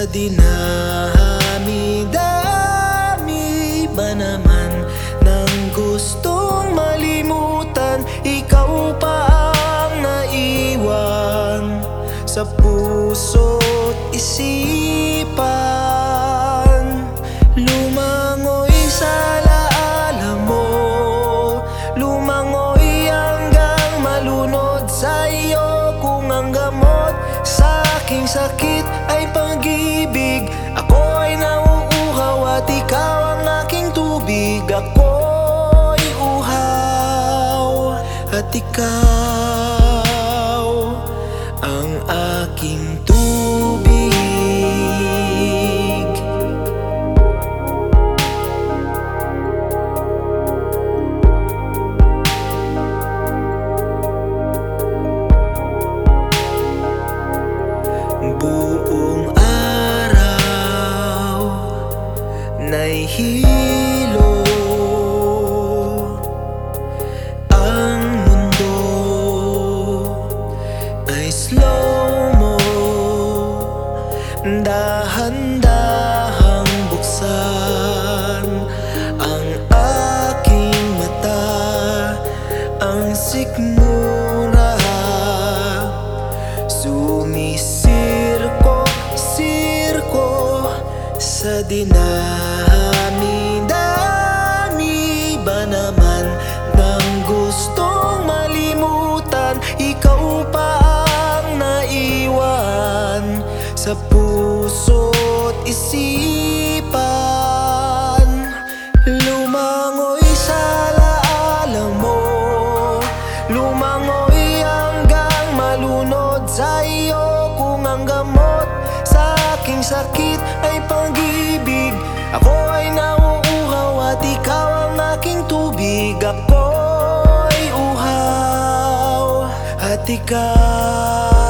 dinami-dami ba naman ng gustong malimutan, ikaw pa ang naiwan sa puso't isipan. Lumangoy sa alaala mo, lumangoy hanggang malunod sa iyo. Kung ang gamot sa aking sakit ay pag-ibig, ako ay nauuhaw at ikaw ang aking tubig. Ako'y uhaw at ikaw ang aking tubig. Buong araw na'y hilo ang mundo, ay slow-mo, dahan-dahang buksan ang aking mata. Ang sikmura sumisirko-sirko sa dinami-dami ba naman ng gustong malimutan, ikaw pa ang naiwan sa puso't isipan. Lumangoy sa alaala mo, lumangoy hanggang malunod sa iyo. Kung ang gamot sa aking sakit ay pag-ibig, ako ay nauuhaw at ikaw ang aking tubig. Ako'y uhaw at ikaw